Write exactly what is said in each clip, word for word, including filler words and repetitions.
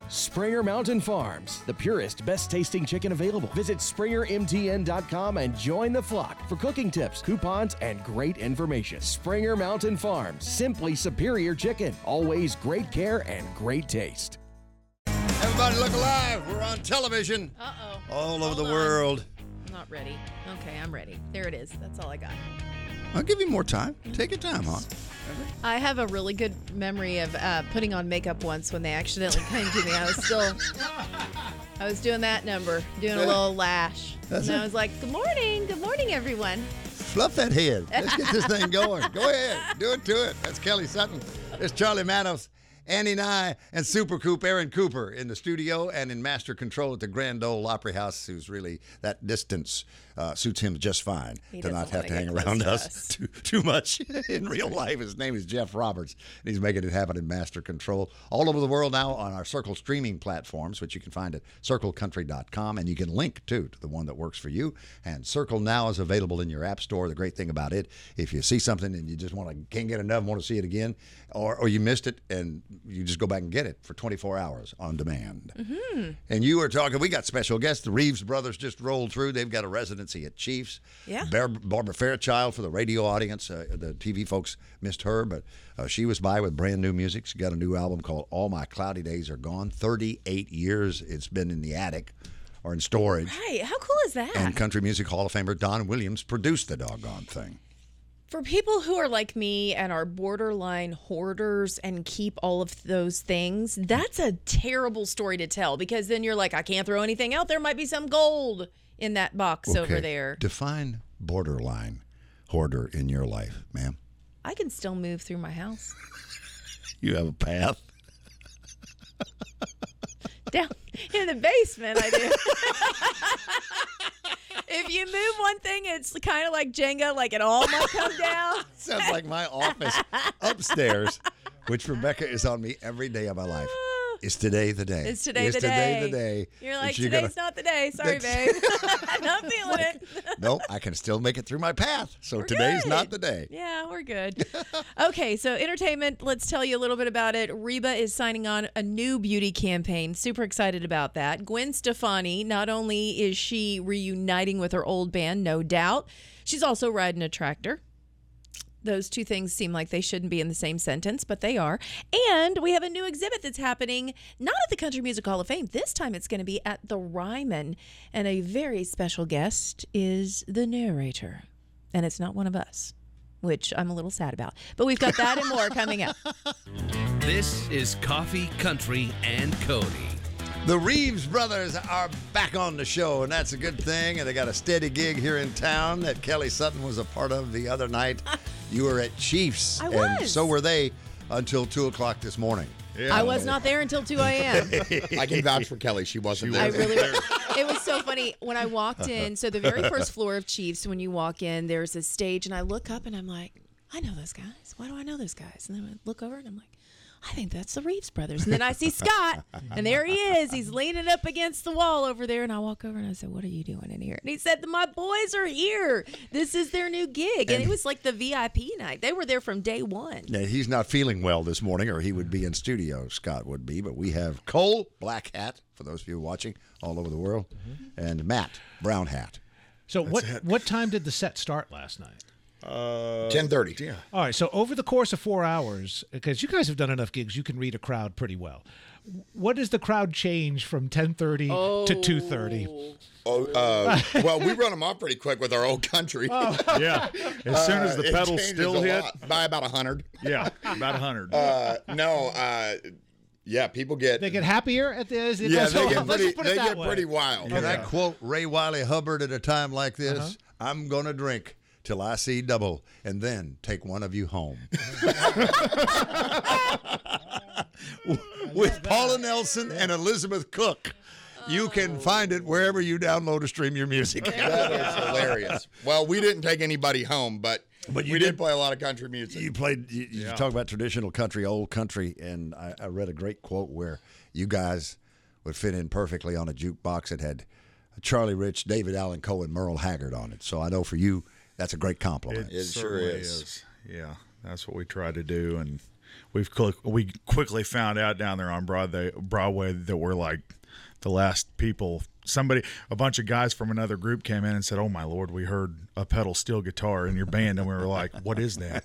Springer Mountain Farms, the purest, best-tasting chicken available. Visit springer m t n dot com and join the flock for cooking tips, coupons, and great information. Springer Mountain Farms, simply superior chicken. Always great care and great taste. Everybody look alive. We're on television. Uh-oh. All over Hold the on. world. I'm not ready. Okay, I'm ready. There it is. That's all I got. I'll give you more time. Take your time, huh? I have a really good memory of uh, putting on makeup once when they accidentally came to me. I was still, I was doing that number, doing a little lash. That's and it. I was like, good morning, good morning, everyone. Fluff that head. Let's get this thing going. Go ahead. Do it to it. That's Kelly Sutton. There's Charlie Manos, Annie Nye, and Super Coop Aaron Cooper in the studio and in master control at the Grand Ole Opry House, who's really, that distance uh, suits him just fine He to not doesn't have to wanna hang get around close to us, us. Too, too much in real life. His name is Jeff Roberts, and he's making it happen in master control all over the world now on our Circle streaming platforms, which you can find at circle country dot com, and you can link, too, to the one that works for you. And Circle now is available in your app store. The great thing about it, if you see something and you just want to, can't get enough, want to see it again, or, or you missed it, and you just go back and get it for twenty-four hours on demand. Mm-hmm. And you were talking, we got special guests. The Reeves brothers just rolled through. They've got a residency at Chiefs. Yeah. Bar- Barbara Fairchild for the radio audience. Uh, the T V folks missed her, but uh, she was by with brand new music. She got a new album called All My Cloudy Days Are Gone. thirty-eight years it's been in the attic or in storage. Right, how cool is that? And Country Music Hall of Famer Don Williams produced the doggone thing. For people who are like me and are borderline hoarders and keep all of those things, that's a terrible story to tell, because then you're like, I can't throw anything out. There might be some gold in that box Okay. over there. Define borderline hoarder in your life, ma'am. I can still move through my house. You have a path. Down in the basement, I do. If you move one thing, it's kind of like Jenga, like it all might come down. Sounds like my office upstairs, which Rebecca is on me every day of my life. Is today the day? It's today Is the today day. the day? You're like, that you're today's gonna- not the day. Sorry, babe. I'm not feeling it. Nope, I can still make it through my path. So We're today's good. not the day. Yeah, we're good. Okay, so entertainment, let's tell you a little bit about it. Reba is signing on a new beauty campaign. Super excited about that. Gwen Stefani, not only is she reuniting with her old band, No Doubt, she's also riding a tractor. Those two things seem like they shouldn't be in the same sentence, but they are. And we have a new exhibit that's happening, not at the Country Music Hall of Fame. This time it's going to be at the Ryman. And a very special guest is the narrator. And it's not one of us, which I'm a little sad about. But we've got that and more coming up. This is Coffee, Country, and Cody. The Reeves brothers are back on the show, and that's a good thing. And they got a steady gig here in town that Kelly Sutton was a part of the other night. You were at Chiefs. I And was. so were they until two o'clock this morning. I was not there until two a.m. I can vouch for Kelly. She wasn't there. I really was. It was so funny when I walked in. So the very first floor of Chiefs, when you walk in, there's a stage, and I look up and I'm like, I know those guys. Why do I know those guys? And then I look over and I'm like, I think that's the Reeves brothers. And then I see Scott, and there he is. He's leaning up against the wall over there. And I walk over and I said, what are you doing in here? And he said, my boys are here. This is their new gig. And it was like the V I P night. They were there from day one. Now, he's not feeling well this morning, or he would be in studio. Scott would be. But we have Cole, black hat, for those of you watching all over the world, and Matt, brown hat. So what what time did the set start last night? Uh, ten thirty. Yeah. All right, so over the course of four hours, because you guys have done enough gigs, you can read a crowd pretty well. What does the crowd change from ten thirty Oh. to two thirty? Oh, uh, well, we run them off pretty quick with our old country. Yeah. As soon as the Uh, it pedal changes still a hit. lot. By about a hundred. Yeah, about a hundred. Uh, no, uh, yeah, people get. They get happier at the as it yeah, goes they on. get Let's pretty. just put it They that get way. pretty wild. Can I Yeah. quote Ray Wiley Hubbard at a time like this? I'm going to drink till I see double, and then take one of you home. With Paula Nelson and Elizabeth Cook. You can find it wherever you download or stream your music. That is hilarious. Well, we didn't take anybody home, but, But you we did did- play a lot of country music. You played. You, you Yeah. talk about traditional country, old country, and I, I read a great quote where you guys would fit in perfectly on a jukebox that had Charlie Rich, David Allen Coe, and Merle Haggard on it. So I know for you, that's a great compliment. It sure certainly is. Yeah, that's what we try to do, and we've cl- we quickly found out down there on Broadway, Broadway that we're like the last people. Somebody, a bunch of guys from another group came in and said, "Oh my Lord, we heard a pedal steel guitar in your band," and we were like, "What is that?"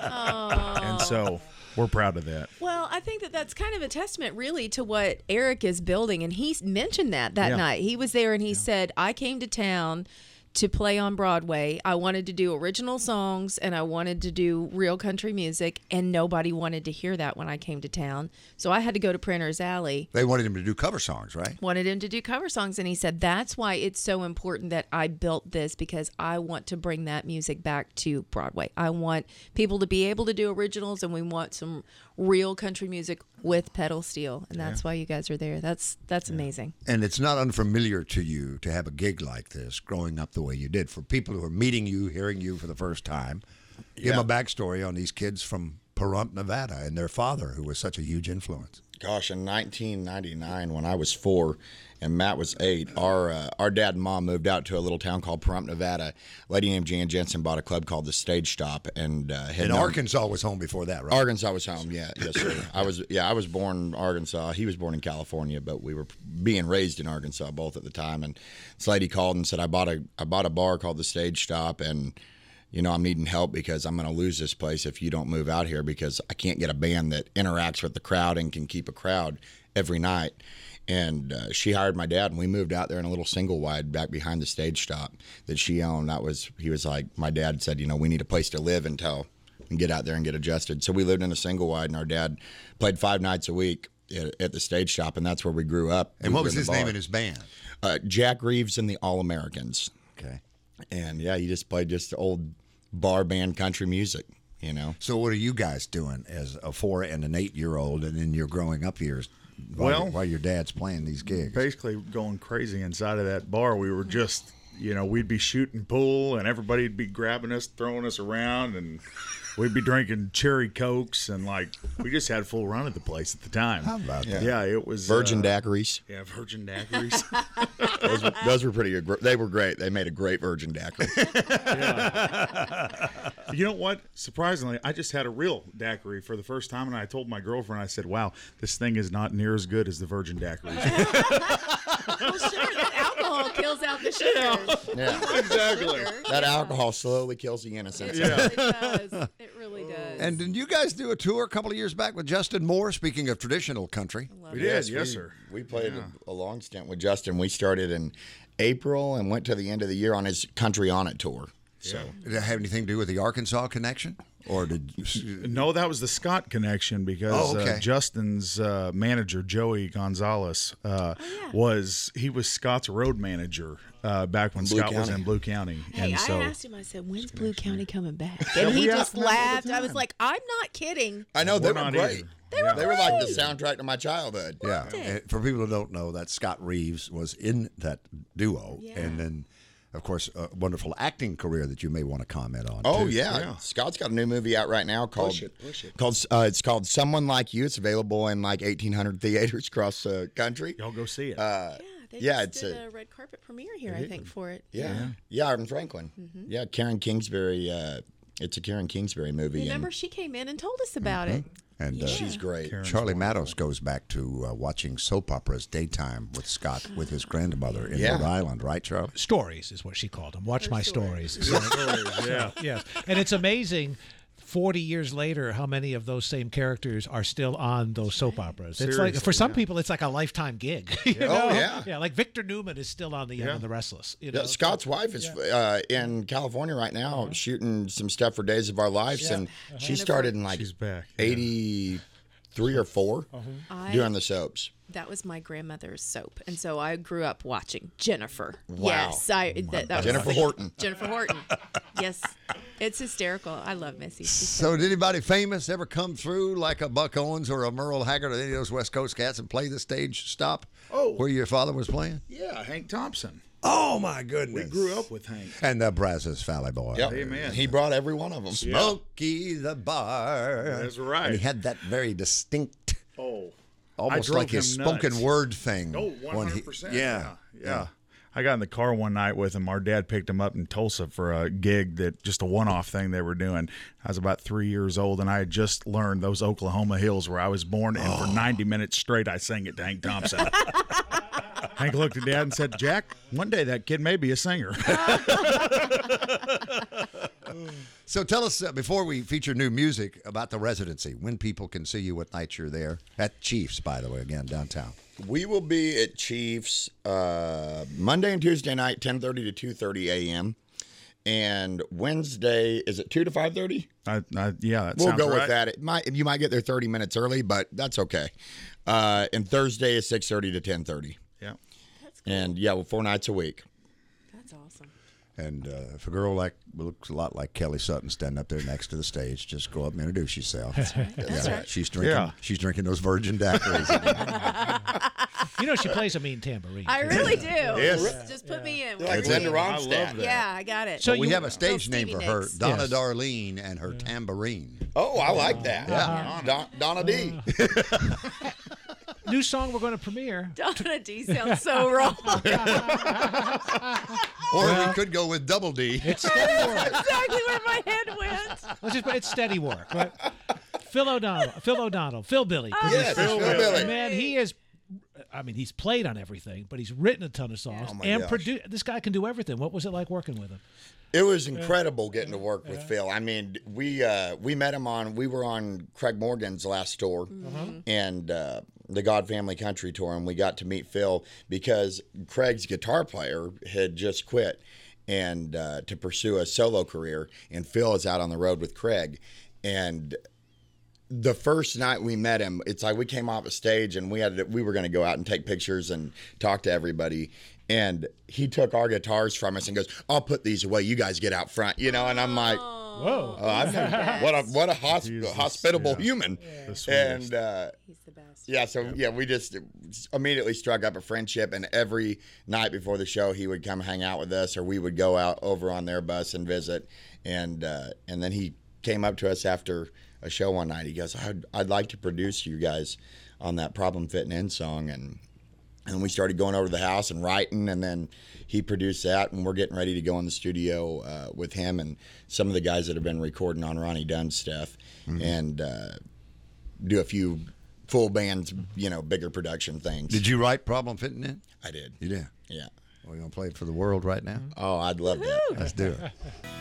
And so we're proud of that. Well, I think that that's kind of a testament, really, to what Eric is building. And he mentioned that that Yeah. night. He was there and he said, I came to town to play on Broadway. I wanted to do original songs and I wanted to do real country music, and nobody wanted to hear that when I came to town. So I had to go to Printer's Alley. They wanted him to do cover songs, right? Wanted him to do cover songs, and he said that's why it's so important that I built this, because I want to bring that music back to Broadway. I want people to be able to do originals, and we want some real country music with pedal steel, and that's why you guys are there. That's that's amazing. And it's not unfamiliar to you to have a gig like this growing up the way you did. For people who are meeting you, hearing you for the first time, give them a backstory on these kids from Pahrump, Nevada, and their father, who was such a huge influence. Gosh, in nineteen ninety-nine, when I was four and Matt was eight, our uh, our dad and mom moved out to a little town called Pahrump, Nevada. A lady named Jan Jensen bought a club called the Stage Stop, and uh, had And known- Arkansas was home before that, right? Arkansas was home. Yeah, yes, sir. I was. Yeah, I was born in Arkansas. He was born in California, but we were being raised in Arkansas both at the time. And this lady called and said, "I bought a I bought a bar called the Stage Stop, and you know I'm needing help because I'm going to lose this place if you don't move out here, because I can't get a band that interacts with the crowd and can keep a crowd every night." And uh, she hired my dad, and we moved out there in a little single wide back behind the Stage Stop that she owned. That was he was like, my dad said, you know, we need a place to live until and get out there and get adjusted. So we lived in a single wide, and our dad played five nights a week at, at the Stage Shop, and that's where we grew up. And We what were was in the his name bar. and his band? Uh, Jack Reeves and the All Americans. Okay. And yeah, he just played just old bar band country music, you know. So what are you guys doing as a four and an eight-year-old and in your growing up years while, Well, while your dad's playing these gigs? Basically going crazy inside of that bar. We were just, you know, we'd be shooting pool and everybody'd be grabbing us, throwing us around, and we'd be drinking cherry Cokes, and like we just had full run at the place at the time. How about that? Yeah, it was Virgin uh, daiquiris. Yeah, Virgin daiquiris. Those were, those were pretty good. They were great. They made a great Virgin daiquiri. You know what? Surprisingly, I just had a real daiquiri for the first time, and I told my girlfriend, I said, "Wow, this thing is not near as good as the Virgin daiquiris." Well, sure, that alcohol kills out the sugars. Yeah, Exactly. that alcohol slowly kills the innocence. It really does. It really does. And did you guys do a tour a couple of years back with Justin Moore, speaking of traditional country? We did, yes, we, sir. We played a, a long stint with Justin. We started in April and went to the end of the year on his Country On It tour. So Did it have anything to do with the Arkansas connection? Or did No, that was the Scott connection, because Oh, okay. uh, Justin's uh, manager, Joey Gonzalez, uh, was he was Scott's road manager uh, back when Blue Scott was County. in Blue County. Hey, and so I asked him, I said, when's Blue County coming back? Yeah, And he we just ask them all the laughed. I was time. like, I'm not kidding. I know they We're were not great. either. They were They were like the great. soundtrack to my childhood. Yeah. And for people who don't know, that Scott Reeves was in that duo. Yeah. And then, of course, a wonderful acting career that you may want to comment on. Oh too. yeah. Yeah. Scott's got a new movie out right now called Push it, push it. called uh, it's called Someone Like You. It's available in like eighteen hundred theaters across the country. y'all go see it. Uh, Yeah, they Yeah, just it's did a- a, red carpet premiere here, I think, for it. yeah, yeah, in Franklin. Yeah, Karen Kingsbury. Uh, it's a Karen Kingsbury movie. Remember, and she came in and told us about it. And uh, she's great. Charlie Matos goes back to uh, watching soap operas daytime with Scott with his grandmother in Yeah. Rhode Island, right, Charlie? Stories is what she called them. Watch my stories. yeah. Yes. And it's amazing forty years later how many of those same characters are still on those soap operas. It's like, Seriously, for some yeah. people, it's like a lifetime gig. you Oh, know? yeah. Yeah, like Victor Newman is still on The Young Yeah. and the Restless. You Yeah, know? Scott's wife is uh, in California right now shooting some stuff for Days of Our Lives, and she started in like She's back. Yeah. eighty-three or four I- doing the soaps. That was my grandmother's soap, and so I grew up watching Jennifer. Wow. Yes, I that, that was Jennifer the- Horton. Jennifer Horton. Yes, it's hysterical. I love Missy. She's So did anybody famous ever come through like a Buck Owens or a Merle Haggard or any of those West Coast cats and play the stage stop Oh. where your father was playing? Yeah, Hank Thompson. Oh, my goodness. We grew up with Hank. And the Brazos Valley Boy. Yep. Amen. He brought every one of them. Smokey the Bar. That's right. And he had that very distinct, Oh. almost drove like his him spoken nuts. word thing. Oh, when he- one hundred percent. Yeah. Yeah. I got in the car one night with him. Our dad picked him up in Tulsa for a gig, that just a one-off thing they were doing. I was about three years old, and I had just learned those Oklahoma hills where I was born, and for ninety minutes straight, I sang it to Hank Thompson. Hank looked at Dad and said, "Jack, one day that kid may be a singer." So tell us, uh, before we feature new music, about the residency, when people can see you, what nights you're there. At Chiefs, by the way, again, downtown. We will be at Chiefs uh, Monday and Tuesday night, ten thirty to two thirty a.m. And Wednesday, is it two to five thirty? I, I, yeah, that We'll sounds go right. with that. It might You might get there thirty minutes early, but that's okay. Uh, and Thursday is six thirty to ten thirty. Yeah. And, yeah, well, four nights a week. That's awesome. And uh, if a girl like looks a lot like Kelly Sutton standing up there next to the stage, just go up and introduce yourself. That's right. That's right. She's drinking. Yeah. She's drinking those virgin daiquiris. You know, she plays a mean tambourine. I really do. Yes. Just, just put me in. Like wherever Linda you- I love Ronstadt. that. Yeah, I got it. So we you- have a stage Little name for Stevie her, Nicks. Donna Yes. Darlene and her tambourine. Oh, I like that. Yeah. Don, Donna D. New song we're going to premiere. Donna D sounds so wrong. Or we could go with Double D. It's steady work. Exactly where my head went. Let's just, it's steady work, right? Phil O'Donnell, Phil O'Donnell, Phil Billy. Yes, Phil Billy. Man, he is. I mean, he's played on everything, but he's written a ton of songs Oh, my and gosh. produced. This guy can do everything. What was it like working with him? It was incredible getting to work with Phil. I mean, we uh, we met him on, we were on Craig Morgan's last tour and uh, the God Family Country tour, and we got to meet Phil because Craig's guitar player had just quit and uh, to pursue a solo career, and Phil is out on the road with Craig. And the first night we met him, it's like we came off a stage and we had to, we were going to go out and take pictures and talk to everybody. And he took our guitars from us and goes, "I'll put these away. You guys get out front," you know. And I'm like, Whoa. oh, I've been, "What a what a hosp- Jesus, hospitable yeah. human." The sweetest. And uh, He's the best. yeah, so yeah, we just immediately struck up a friendship. And every night before the show, he would come hang out with us, or we would go out over on their bus and visit. And uh, and then he came up to us after a show one night. He goes, I'd, I'd like to produce you guys on that Problem Fitting In song. And and we started going over to the house and writing, and then he produced that, and we're getting ready to go in the studio uh, with him and some of the guys that have been recording on Ronnie Dunn's stuff, Mm-hmm. and uh, do a few full band, you know, bigger production things. Did you write Problem Fitting In? I did. You did. Yeah. We're going to play it for the world right now. Oh, I'd love that. Let's do it.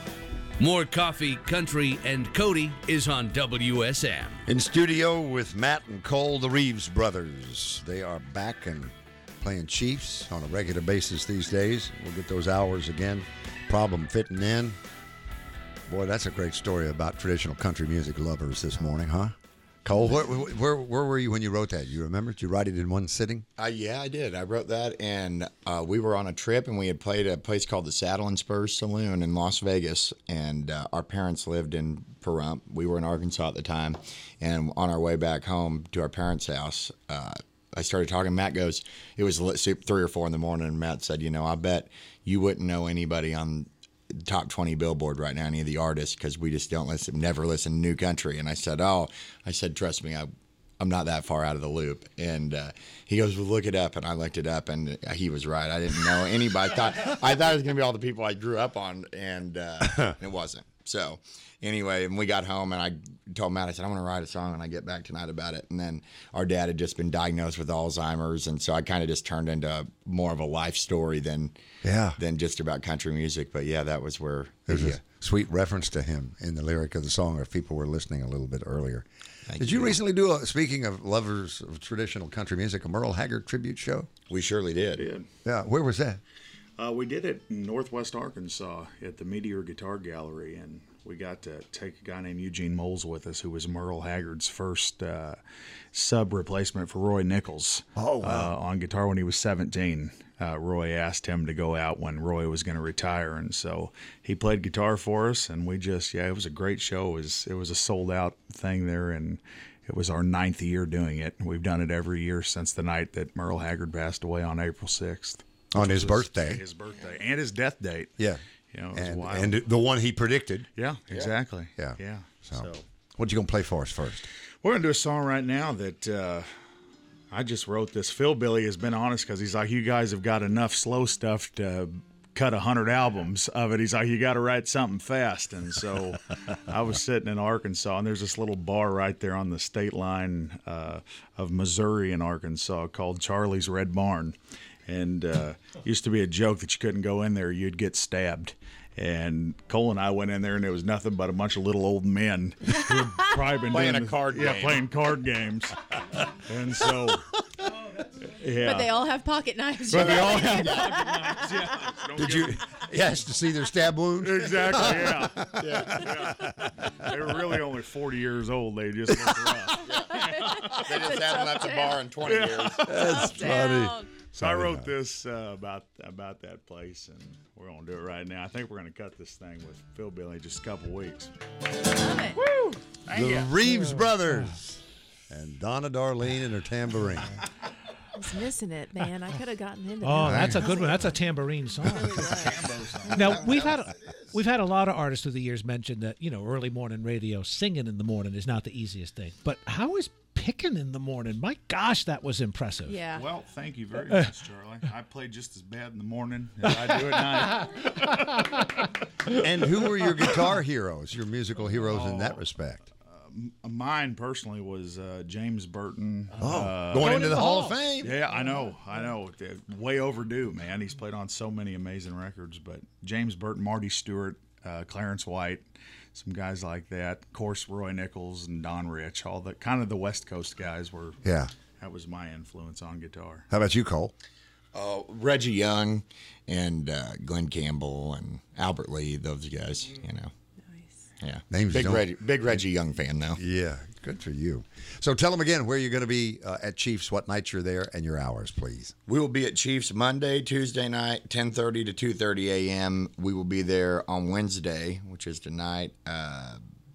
More Coffee, Country, and Cody is on W S M. In studio with Matt and Cole, the Reeves brothers. They are back and playing Chiefs on a regular basis these days. We'll get those hours again. Problem Fitting In. Boy, that's a great story about traditional country music lovers this morning, huh? Cole, where, where, where were you when you wrote that? You remember? Did you write it in one sitting? Uh, yeah, I did. I wrote that, and uh, we were on a trip, and we had played at a place called the Saddle and Spurs Saloon in Las Vegas, and uh, our parents lived in Pahrump. We were in Arkansas at the time, and on our way back home to our parents' house, uh, I started talking. Matt goes, it was li- three or four in the morning, and Matt said, you know, I bet you wouldn't know anybody on the top twenty Billboard right now, any of the artists, because we just don't listen, never listen to new country. And I said, oh, I said, trust me, I I'm not that far out of the loop. And uh, he goes, well, look it up. And I looked it up, and he was right. I didn't know anybody. I thought I thought it was going to be all the people I grew up on, and uh, it wasn't. So anyway, and we got home, and I told Matt, I said, I'm going to write a song when I get back tonight about it. And then our dad had just been diagnosed with Alzheimer's, and so I kind of just turned into more of a life story than Yeah. than just about country music. But yeah, that was where There's yeah. a sweet reference to him in the lyric of the song, if people were listening a little bit earlier. Thank Did you you. recently do, a, speaking of lovers of traditional country music, a Merle Haggard tribute show? we surely did. Did. Yeah. Where was that? Uh, we did it in Northwest Arkansas at the Meteor Guitar Gallery, and we got to take a guy named Eugene Moles with us, who was Merle Haggard's first uh, sub replacement for Roy Nichols. Oh, wow. Uh, on guitar when he was seventeen. Uh, Roy asked him to go out when Roy was going to retire, and so he played guitar for us, and we just, yeah, it was a great show. It was, it was a sold-out thing there, and it was our ninth year doing it. We've done it every year since the night that Merle Haggard passed away on April sixth. On his Which was birthday. His birthday. And his death date. Yeah. You know, it was And, wild. and the one he predicted. yeah, exactly. Yeah. Yeah. So, So, what you going to play for us first? we're going to do a song right now that uh, I just wrote this. Phil Billy has been honest because he's like, you guys have got enough slow stuff to cut a hundred albums of it. He's like, you got to write something fast. And so I was sitting in Arkansas, and there's this little bar right there on the state line uh, of Missouri and Arkansas called Charlie's Red Barn. And uh, used to be a joke that you couldn't go in there, you'd get stabbed. And Cole and I went in there, and it was nothing but a bunch of little old men who had probably been Playing doing a the- card yeah, game. playing card games. And so, yeah. But they all have pocket knives. But they all have pocket knives. Yeah. Don't Did give you? them- Yes, to see their stab wounds. Exactly. Yeah. yeah. yeah. They were really only forty years old. They just looked rough. They just haven't left the bar in twenty years. That's funny. So I wrote this uh, about about that place, and we're gonna do it right now. I think we're gonna cut this thing with Phil Billy in just a couple weeks. Love it. The Reeves brothers and Donna Darlene and her tambourine. I was missing it, man. I could have gotten into Oh, that. that's a good one. That's a tambourine song. Now we've had we've had a lot of artists through the years mention that, you know, early morning radio, singing in the morning is not the easiest thing. But how is picking in the morning? My gosh, that was impressive. Yeah. Well, thank you very much, Charlie. I play just as bad in the morning as I do at night. And who were your guitar heroes, your musical heroes in that respect? Mine personally was uh, James Burton. Oh, uh, going into the Hall of Fame. Yeah, I know, I know. Way overdue, man. He's played on so many amazing records. But James Burton, Marty Stewart, uh, Clarence White, some guys like that. Of course, Roy Nichols and Don Rich, all the kind of the West Coast guys were. Yeah. That was my influence on guitar. How about you, Cole? Uh, Reggie Young and uh, Glenn Campbell and Albert Lee, those guys, you know. Nice. Yeah. Names big don't- Reggie, big Reggie Young fan, though. Yeah, good for you. So tell them again where you're going to be uh, at Chiefs, what nights you're there, and your hours, please. We will be at Chiefs Monday, Tuesday night, ten thirty to two thirty a.m. We will be there on Wednesday, which is tonight, uh,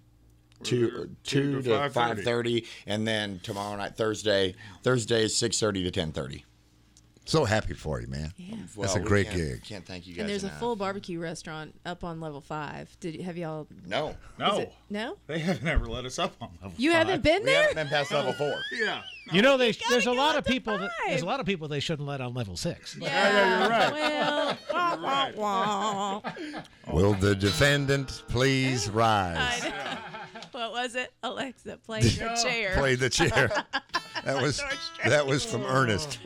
two, two to five thirty, and then tomorrow night, Thursday. Thursday is six thirty to ten thirty. So happy for you, man. Yeah. That's a we great can't- gig. Can't thank you guys And there's a enough. full barbecue restaurant up on level five. Did have y'all? No. is No, it- no. they haven't ever let us up on level You five. haven't been We there. haven't been past level four. Yeah. You know, they, gotta there's a go lot up of to people. That, five. there's a lot of people they shouldn't let on level six. Yeah, yeah, you're right. Well, wah, wah, wah. Will the defendant please rise? I know. What was it? Alexa, play the chair. Play the chair. That was George Strait. that was from Ernest.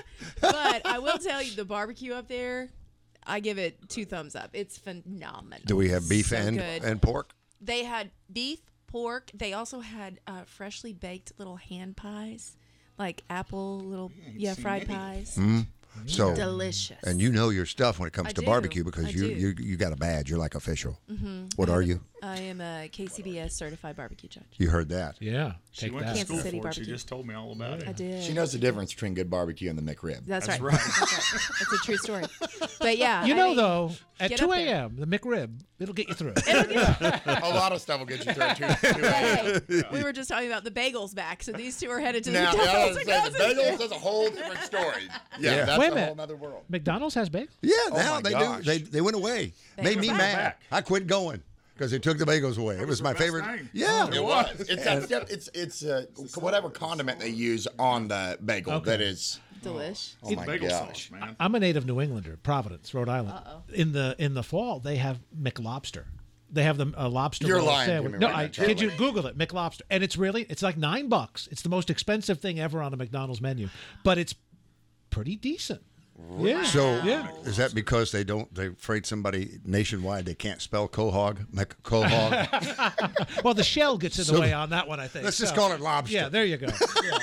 But I will tell you, the barbecue up there, I give it two thumbs up. It's phenomenal. Do we have beef So and good. and pork? They had beef, pork. They also had uh, freshly baked little hand pies, like apple little yeah fried pies. So Delicious. And you know your stuff when it comes I to do. barbecue because I you, do. you you got a badge. You're like official. Mm-hmm. What are you? I am a K C B S certified barbecue judge. You heard that. Yeah, She take went that. to Kansas school City for it. She barbecue. just told me all about it. I did. She knows the difference between good barbecue and the McRib. That's, That's right. right. That's right. That's a true story. But yeah, You I know, mean, though, at get two up there. a.m., the McRib, it'll get you through. A lot of stuff will get you through two, two Hey, we were just talking about the bagels back, so these two are headed to Now, the I McDonald's. was saying, the bagels is a whole different story. Yeah, Yeah. that's Wait a a minute. whole other world. McDonald's has bagels? Yeah, now my they gosh. do. They they went away. Made me Bagels are mad. back. I quit going because they took the bagels away. It was, the my best favorite. thing. Yeah, It was. It's that step, it's it's uh, whatever condiment they use on the bagel Okay. that is. Delish. Oh my Bagel gosh. sauce, man. I'm a native New Englander, Providence, Rhode Island. In the in the fall, they have McLobster. They have the uh, lobster You're roll lying to sandwich. me No, right now, I Charlie. kid you. Google it, McLobster, and it's really it's like nine bucks. It's the most expensive thing ever on a McDonald's menu, but it's pretty decent. Yeah. So Yeah. is that because they don't? They're afraid somebody nationwide they can't spell quahog, Mc quahog. Well, the shell gets in the So- way on that one, I think. Let's just So- call it lobster. Yeah, there you go. Yeah.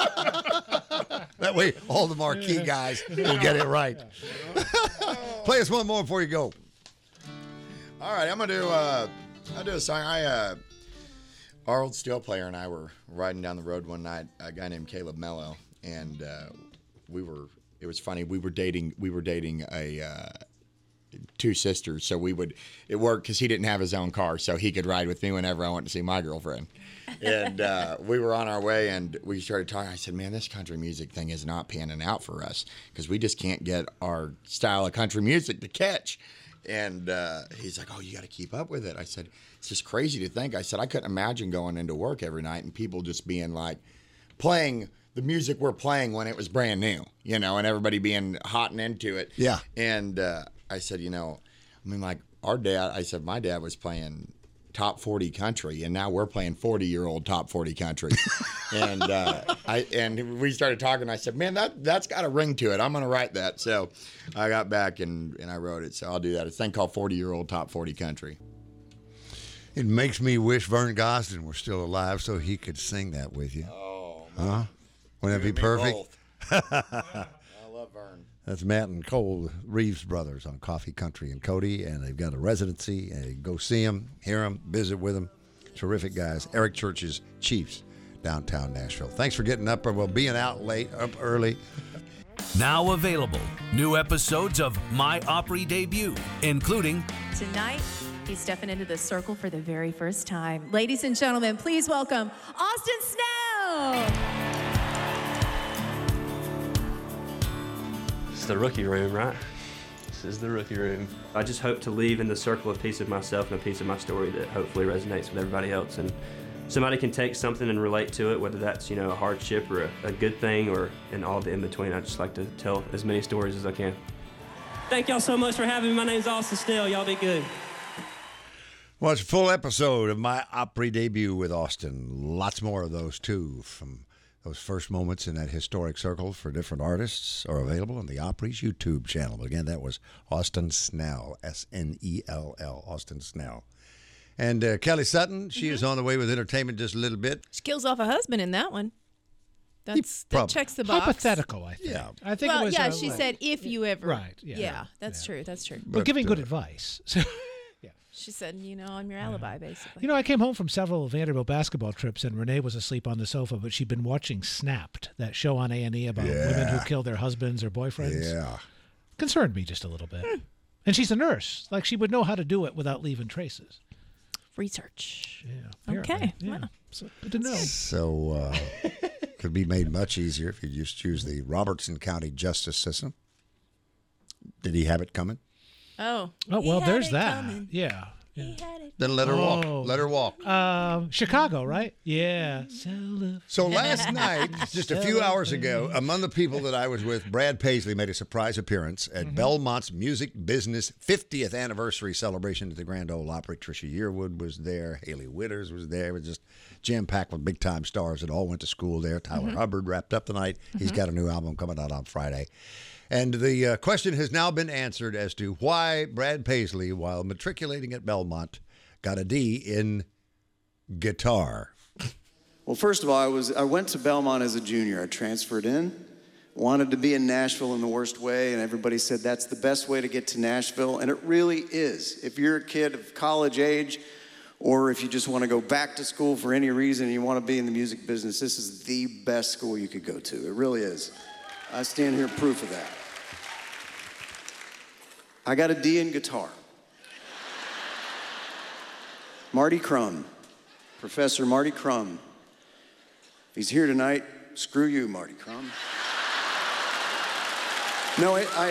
That way, all the marquee guys will get it right. Play us one more before you go. All right, I'm gonna do. Uh, I'll do a song. I, uh, our old steel player and I were riding down the road one night. A guy named Caleb Mello, and uh, we were. It was funny. We were dating. We were dating a. Uh, two sisters, so we would it worked because he didn't have his own car, so he could ride with me whenever I went to see my girlfriend. And uh, we were on our way, and we started talking. I said, "Man, this country music thing is not panning out for us because we just can't get our style of country music to catch." And uh, he's like, "Oh, you got to keep up with it." I said, "It's just crazy to think." I said, "I couldn't imagine going into work every night and people just being like playing the music we're playing when it was brand new, you know, and everybody being hot and into it. Yeah. And uh, I said, you know, I mean, like our dad, I said, my dad was playing top forty country, and now we're playing forty year old top forty country. and uh, I and we started talking. I said, man, that that's got a ring to it. I'm gonna write that. So I got back and and I wrote it. So I'll do that. It's a thing called forty year old top forty country. It makes me wish Vern Gosdin were still alive so he could sing that with you. Oh, Huh? Wouldn't that be You and me perfect? both. I love Vern. That's Matt and Cole Reeves brothers on Coffee Country and Cody, and they've got a residency. And you can go see them, hear them, visit with them. Terrific guys. Eric Church's Chiefs, downtown Nashville. Thanks for getting up, or well, being out late, up early. Now available, new episodes of My Opry Debut, including Tonight, he's stepping into the circle for the very first time. Ladies and gentlemen, please welcome Austin Snell. It's the rookie room, right? This is the rookie room. I just hope to leave in the circle a piece of myself and a piece of my story that hopefully resonates with everybody else. And somebody can take something and relate to it, whether that's, you know, a hardship or a, a good thing or in all the in-between. I just like to tell as many stories as I can. Thank y'all so much for having me. My name's Austin Snell. Y'all be good. Watch a full episode of My Opry Debut with Austin. Lots more of those, too, from those first moments in that historic circle for different artists are available on the Opry's YouTube channel. But again, that was Austin Snell, S N E L L, Austin Snell. And uh, Kelly Sutton, she mm-hmm. is on the way with entertainment just a little bit. She kills off a husband in that one. That's prob- that checks the box. Hypothetical, I think. Yeah. I think well, it was. yeah, uh, she like- said if you ever. Right, yeah. Yeah, that's Yeah. true. That's true. but, But, giving good uh, advice. So, She said, you know, I'm your alibi, basically. you know, I came home from several Vanderbilt basketball trips, and Renee was asleep on the sofa, but she'd been watching Snapped, that show on A and E about Yeah. women who kill their husbands or boyfriends. Yeah. Concerned me just a little bit. And she's a nurse. Like, she would know how to do it without leaving traces. Research. Yeah. Okay. apparently. Yeah. Wow. So, good to know. So, uh, could be made much easier if you just choose the Robertson County justice system. Did he have it coming? Oh. Oh, He well, had there's it that. coming. Yeah. yeah. He had it. Then let her Oh. walk. Let her walk. Um, Chicago, right? Yeah. Cellophane. So last night, just a few hours ago, among the people that I was with, Brad Paisley made a surprise appearance at Belmont's Music Business fiftieth anniversary celebration at the Grand Ole Opry. Trisha Yearwood was there. Haley Witters was there. It was just jam-packed with big-time stars that all went to school there. Tyler Hubbard wrapped up the night. He's got a new album coming out on Friday. And the uh, question has now been answered as to why Brad Paisley, while matriculating at Belmont, got a D in guitar. Well, first of all, I was I went to Belmont as a junior. I transferred in, wanted to be in Nashville in the worst way, and everybody said that's the best way to get to Nashville, and it really is. If you're a kid of college age, or if you just want to go back to school for any reason and you want to be in the music business, this is the best school you could go to. It really is. I stand here proof of that. I got a D in guitar. Marty Crum, Professor Marty Crum. If he's here tonight, screw you, Marty Crum. No, I, I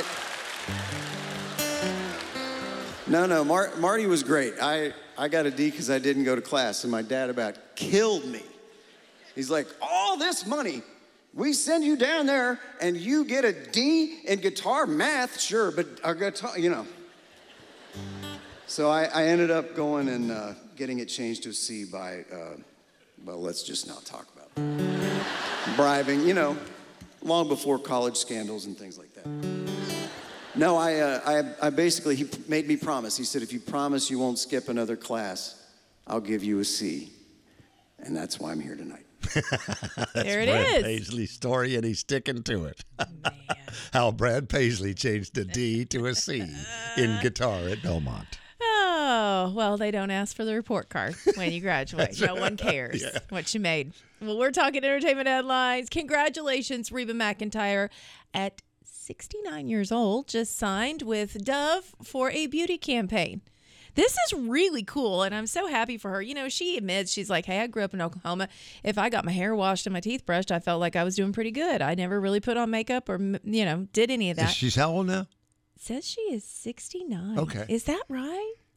no, no, Mar- Marty was great. I, I got a D because I didn't go to class, and my dad about killed me. He's like, all this money, we send you down there, and you get a D in guitar math, sure, but our guitar, you know. So I, I ended up going and uh, getting it changed to a C by, uh, well, let's just not talk about it. Bribing, you know, long before college scandals and things like that. No, I, uh, I, I basically, he made me promise. He said, if you promise you won't skip another class, I'll give you a C. And that's why I'm here tonight. There it Brad is. Paisley's story, and he's sticking to it. Man. How Brad Paisley changed a D to a C in guitar at Belmont. Oh, well, they don't ask for the report card when you graduate. No one cares Yeah. what you made. Well, we're talking entertainment headlines. Congratulations, Reba McEntire, at sixty-nine years old, just signed with Dove for a beauty campaign. This is really cool, and I'm so happy for her. You know, she admits, she's like, hey, I grew up in Oklahoma. If I got my hair washed and my teeth brushed, I felt like I was doing pretty good. I never really put on makeup or, you know, did any of that. She's how old now? Says she is sixty-nine. Okay. Is that right?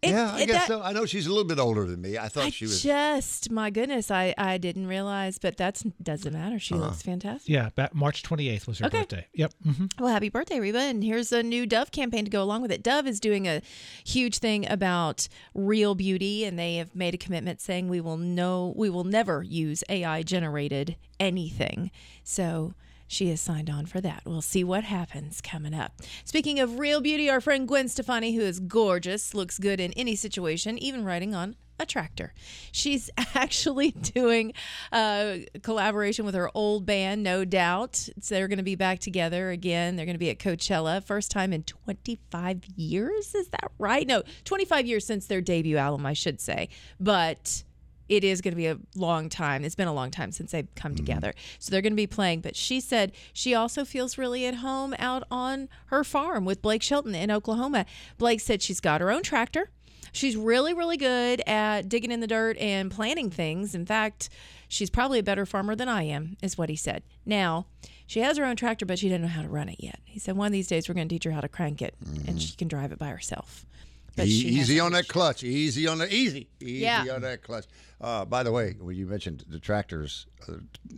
It- yeah, I it- guess that- so. I know she's a little bit older than me. I thought I she was. just, my goodness, I, I didn't realize, but that's doesn't matter. She Uh-huh. looks fantastic. Yeah, back March twenty-eighth was her Okay. birthday. Yep. hmm Well, happy birthday, Reba. And here's a new Dove campaign to go along with it. Dove is doing a huge thing about real beauty, and they have made a commitment saying we will no, we will never use A I generated anything. So she has signed on for that. We'll see what happens coming up. Speaking of real beauty, our friend Gwen Stefani, who is gorgeous, looks good in any situation, even riding on a tractor. She's actually doing a collaboration with her old band, No Doubt. So they're going to be back together again. They're going to be at Coachella. First time in twenty-five years. Is that right? No, twenty-five years since their debut album, I should say. But it is going to be a long time. It's been a long time since they've come together. So they're going to be playing. But she said she also feels really at home out on her farm with Blake Shelton in Oklahoma. Blake said she's got her own tractor. She's really, really good at digging in the dirt and planting things. In fact, she's probably a better farmer than I am, is what he said. Now, she has her own tractor, but she doesn't know how to run it yet. He said one of these days we're going to teach her how to crank it, and she can drive it by herself. But E- she easy hasn't on that reached- clutch. Easy on the easy. Easy Yeah. on that clutch. Uh, by the way, when you mentioned the tractors, uh,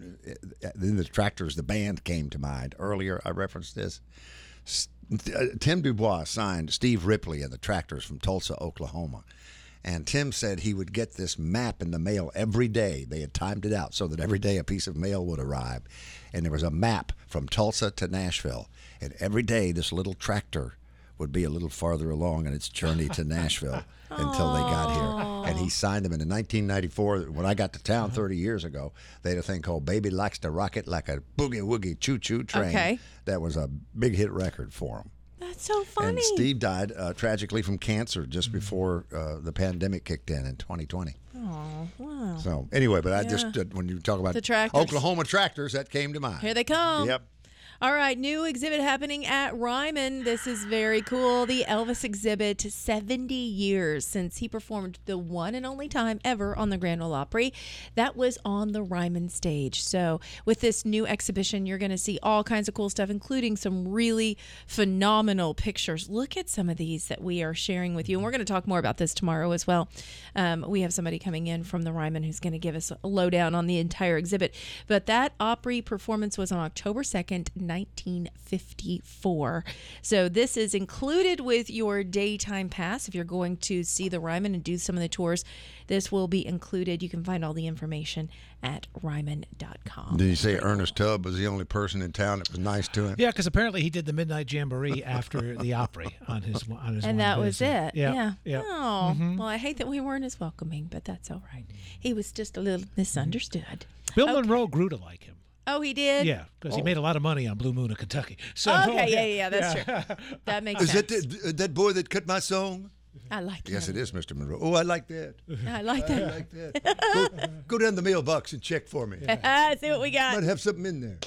then the tractors, the band came to mind earlier. I referenced this. S- uh, Tim Dubois signed Steve Ripley and the Tractors from Tulsa, Oklahoma. And Tim said he would get this map in the mail every day. They had timed it out so that every day a piece of mail would arrive. And there was a map from Tulsa to Nashville. And every day this little tractor would be a little farther along in its journey to Nashville until they got here. And he signed them. And in nineteen ninety-four, when I got to town thirty years ago, they had a thing called Baby Likes to Rock It Like a Boogie Woogie Choo Choo Train. Okay. That was a big hit record for him. That's so funny. And Steve died uh, tragically from cancer just before uh, the pandemic kicked in in twenty twenty. Oh, wow. So anyway, but I Yeah. just, uh, when you talk about The tractors. Oklahoma tractors, that came to mind. Here they come. Yep. All right, new exhibit happening at Ryman. This is very cool. The Elvis exhibit, seventy years since he performed the one and only time ever on the Grand Ole Opry. That was on the Ryman stage. So with this new exhibition, you're going to see all kinds of cool stuff, including some really phenomenal pictures. Look at some of these that we are sharing with you. And we're going to talk more about this tomorrow as well. Um, we have somebody coming in from the Ryman who's going to give us a lowdown on the entire exhibit. But that Opry performance was on October second, nineteen fifty-four. So this is included with your daytime pass. If you're going to see the Ryman and do some of the tours, this will be included. You can find all the information at ryman dot com. Did you say Ernest Tubb was the only person in town that was nice to him? Yeah, because apparently he did the Midnight Jamboree after the Opry on his on his. And one that was visit. it. Yeah. Yeah. yeah. Oh, well, I hate that we weren't as welcoming, but that's all right. He was just a little misunderstood. Bill Okay. Monroe grew to like him. Oh, he did? Yeah, because he made a lot of money on Blue Moon of Kentucky. So Okay, yeah, yeah, yeah, that's true. That makes Is sense. that the, that boy that cut my song? I like Yes, him. it is, Mister Monroe. Oh, I like that. I like I that. like that. Go, go down the mailbox and check for me. See what we got. Might have something in there.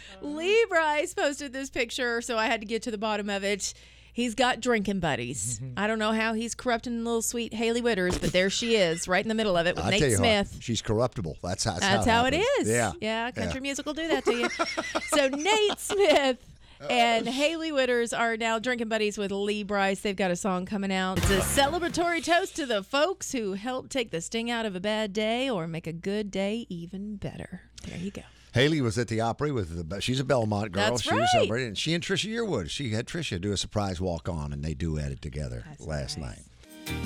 Lee Bryce posted this picture, so I had to get to the bottom of it. He's got drinking buddies. I don't know how he's corrupting little sweet Haley Witters, but there she is, right in the middle of it with I tell Nate you Smith. what, she's corruptible. That's how. That's, That's how it happens. is. Yeah. Yeah, country Yeah. music will do that to you. So Nate Smith and Haley Witters are now drinking buddies with Lee Bryce. They've got a song coming out. It's a celebratory toast to the folks who help take the sting out of a bad day or make a good day even better. There you go. Haley was at the Opry with the. She's a Belmont girl. That's she was right. celebrating, and she and Trisha Yearwood. She had Trisha do a surprise walk on, and they duetted together That's last nice. night.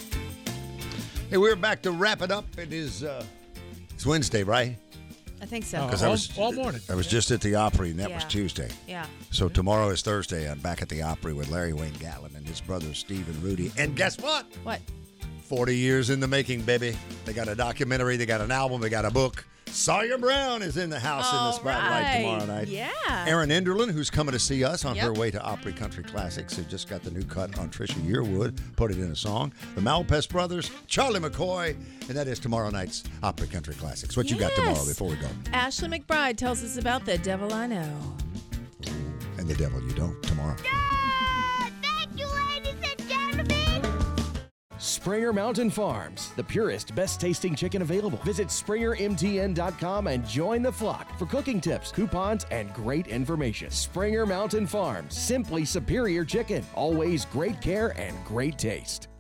Hey, we're back to wrap it up. It is. Uh, it's Wednesday, right? I think so. Oh, Because I all, was all morning. I was just at the Opry, and that was Yeah. Tuesday. Yeah. So tomorrow is Thursday. I'm back at the Opry with Larry Wayne Gatlin and his brothers Steve and Rudy. And guess what? What? forty years in the making, baby. They got a documentary, they got an album, they got a book. Sawyer Brown is in the house in the All spotlight right. tomorrow night. Yeah. Erin Enderlin, who's coming to see us on Yep. her way to Opry Country Classics, who just got the new cut on Trisha Yearwood, put it in a song. The Malpest Brothers, Charlie McCoy, and that is tomorrow night's Opry Country Classics. What you got tomorrow Yes. before we go? Ashley McBride tells us about The Devil I Know. And the devil you don't tomorrow. Thank you, ladies and gentlemen. Springer Mountain Farms, the purest, best tasting chicken available. Visit springer m t n dot com and join the flock for cooking tips, coupons, and great information. Springer Mountain Farms, simply superior chicken. Always great care and great taste.